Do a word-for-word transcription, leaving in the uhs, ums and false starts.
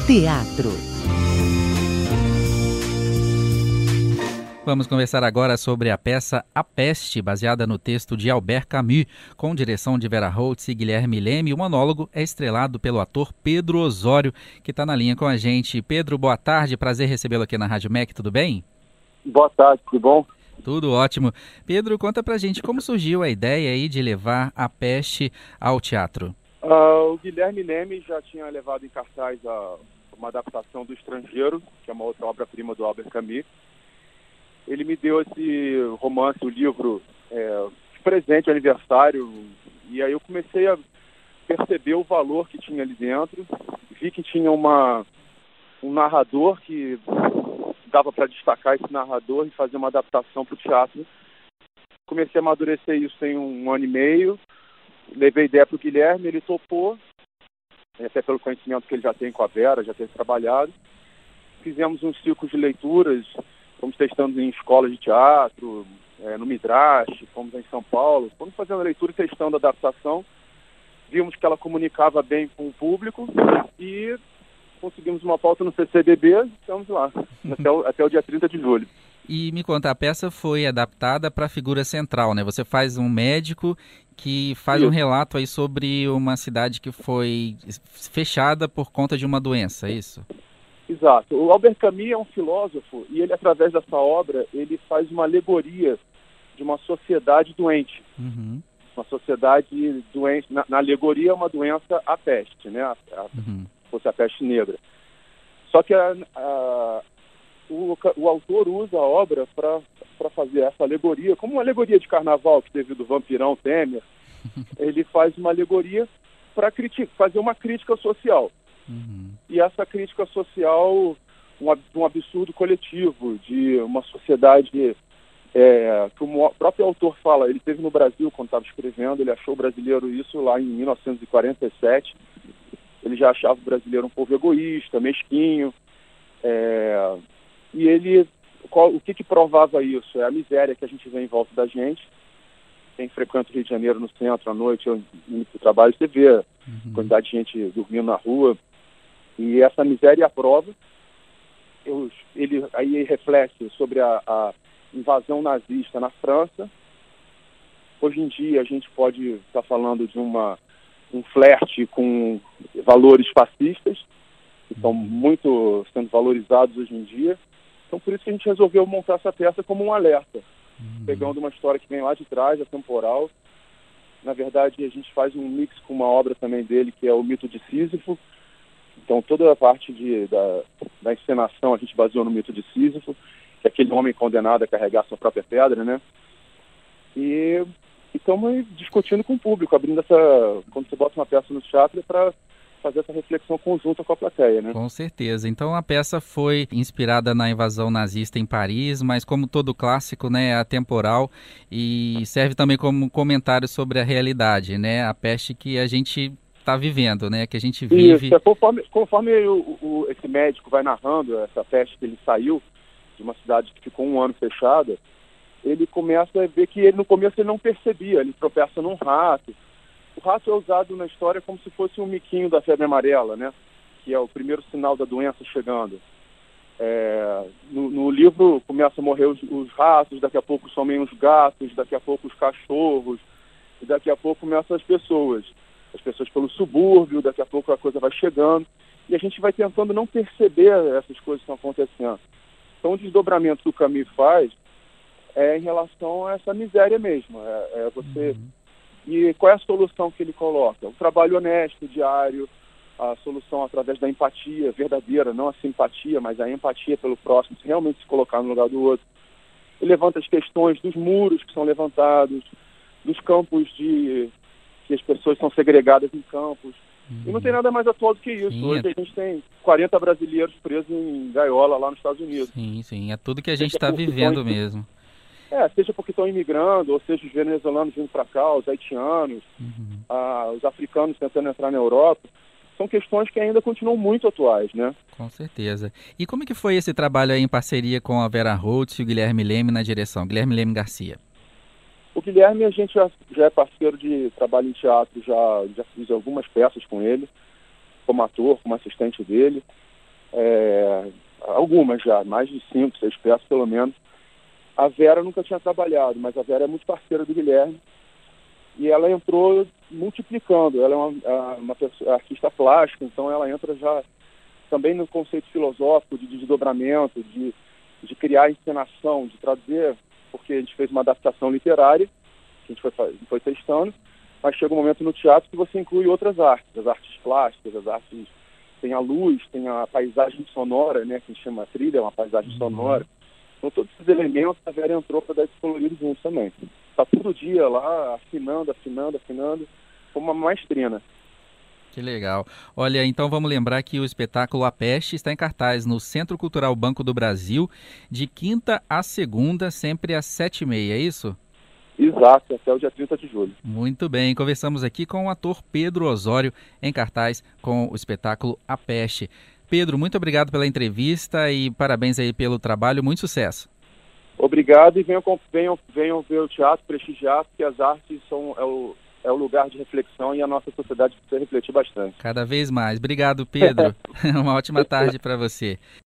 Teatro. Vamos conversar agora sobre a peça A Peste, baseada no texto de Albert Camus, com direção de Vera Holtz e Guilherme Leme. O monólogo é estrelado pelo ator Pedro Osório, que está na linha com a gente. Pedro, boa tarde, prazer recebê-lo aqui na Rádio M E C, tudo bem? Boa tarde, tudo bom? Tudo ótimo. Pedro, conta pra gente como surgiu a ideia aí de levar A Peste ao teatro. Uh, o Guilherme Leme já tinha levado em cartaz a, uma adaptação do Estrangeiro, que é uma outra obra-prima do Albert Camus. Ele me deu esse romance, o livro, é, de presente, aniversário, e aí eu comecei a perceber o valor que tinha ali dentro. Vi que tinha uma, um narrador que dava para destacar esse narrador e fazer uma adaptação para o teatro. Comecei a amadurecer isso tem um ano e meio, levei a ideia para o Guilherme, ele topou, até pelo conhecimento que ele já tem com a Vera, já tem trabalhado. Fizemos uns ciclos de leituras, fomos testando em escolas de teatro, é, no Midrash, fomos em São Paulo, fomos fazendo a leitura e testando a adaptação. Vimos que ela comunicava bem com o público e conseguimos uma pauta no C C B B, estamos lá, até o, até o dia trinta de julho. E me conta, a peça foi adaptada para a figura central, né? Você faz um médico que faz Isso. um relato aí sobre uma cidade que foi fechada por conta de uma doença, é isso? Exato. O Albert Camus é um filósofo e ele, através dessa obra, ele faz uma alegoria de uma sociedade doente. Uhum. Uma sociedade doente. Na, na alegoria é uma doença, a peste, né? A, a, uhum. fosse a peste negra. Só que a, a, o, o autor usa a obra para fazer essa alegoria, como uma alegoria de carnaval que teve do vampirão Temer. Ele faz uma alegoria para fazer uma crítica social. Uhum. E essa crítica social, um, um absurdo coletivo, de uma sociedade é, que o próprio autor fala, ele esteve no Brasil quando estava escrevendo, ele achou o brasileiro isso lá em mil novecentos e quarenta e sete, ele já achava o brasileiro um povo egoísta, mesquinho, é, e ele, qual, o que que provava isso? É a miséria que a gente vê em volta da gente. Quem frequenta o Rio de Janeiro no centro à noite, eu indo para o trabalho, você vê a uhum. quantidade de gente dormindo na rua. E essa miséria é a prova. Eu, ele aí reflete sobre a, a invasão nazista na França. Hoje em dia a gente pode estar tá falando de uma, um flerte com valores fascistas, que estão muito sendo valorizados hoje em dia. Então por isso que a gente resolveu montar essa peça como um alerta, uhum. pegando uma história que vem lá de trás, é temporal. Na verdade a gente faz um mix com uma obra também dele, que é o Mito de Sísifo. Então, toda a parte de, da, da encenação a gente baseou no Mito de Sísifo, que é aquele homem condenado a carregar sua própria pedra, né? E estamos discutindo com o público, abrindo essa... Quando você bota uma peça no teatro, é para fazer essa reflexão conjunta com a plateia, né? Com certeza. Então, a peça foi inspirada na invasão nazista em Paris, mas como todo clássico, né, é atemporal e serve também como comentário sobre a realidade, né? A peste que a gente está vivendo, né? Que a gente vive... Isso, conforme, conforme o, o, esse médico vai narrando essa peste que ele saiu de uma cidade que ficou um ano fechada, ele começa a ver que ele, no começo ele não percebia, ele tropeça num rato. O rato é usado na história como se fosse um miquinho da febre amarela, né? Que é o primeiro sinal da doença chegando. É, no, no livro começa a morrer os, os ratos, daqui a pouco somem os gatos, daqui a pouco os cachorros, e daqui a pouco começam as pessoas. As pessoas pelo subúrbio, daqui a pouco a coisa vai chegando, e a gente vai tentando não perceber essas coisas que estão acontecendo. Então o desdobramento que o Camus faz é em relação a essa miséria mesmo. É, é você... Uhum. E qual é a solução que ele coloca? O trabalho honesto, diário, a solução através da empatia verdadeira, não a simpatia, mas a empatia pelo próximo, realmente se colocar no lugar do outro. Ele levanta as questões dos muros que são levantados, dos campos de... que as pessoas são segregadas em campos. Uhum. E não tem nada mais atual do que isso. Sim, Hoje é... a gente tem quarenta brasileiros presos em gaiola lá nos Estados Unidos. Sim, sim. É tudo que a gente está vivendo estão... mesmo. É, seja porque estão imigrando, ou seja os venezuelanos vindo para cá, os haitianos, uhum. ah, os africanos tentando entrar na Europa. São questões que ainda continuam muito atuais, né? Com certeza. E como é que foi esse trabalho aí em parceria com a Vera Holtz e o Guilherme Leme na direção? Guilherme Leme Garcia. O Guilherme, a gente já, já é parceiro de trabalho em teatro, já, já fiz algumas peças com ele, como ator, como assistente dele. é, algumas já, mais de cinco, seis peças pelo menos. A Vera nunca tinha trabalhado, mas a Vera é muito parceira do Guilherme e ela entrou multiplicando. Ela é uma, uma pessoa, artista plástica, então ela entra já também no conceito filosófico de desdobramento, de, de criar encenação, de traduzir, porque a gente fez uma adaptação literária, que a gente foi, foi testando, mas chega um momento no teatro que você inclui outras artes, as artes plásticas, as artes, tem a luz, tem a paisagem sonora, né, que a gente chama trilha, é uma paisagem uhum. sonora. Então todos esses elementos a Vera entrou para dar esse colorido junto também. Está todo dia lá, afinando, afinando, afinando, como uma maestrina. Que legal. Olha, então vamos lembrar que o espetáculo A Peste está em cartaz no Centro Cultural Banco do Brasil, de quinta a segunda, sempre às sete e meia, é isso? Exato, até o dia trinta de julho. Muito bem, conversamos aqui com o ator Pedro Osório, em cartaz com o espetáculo A Peste. Pedro, muito obrigado pela entrevista e parabéns aí pelo trabalho, muito sucesso. Obrigado e venham, venham, venham ver o teatro, prestigiar, porque as artes são... É o... é o lugar de reflexão e a nossa sociedade precisa refletir bastante. Cada vez mais. Obrigado, Pedro. Uma ótima tarde para você.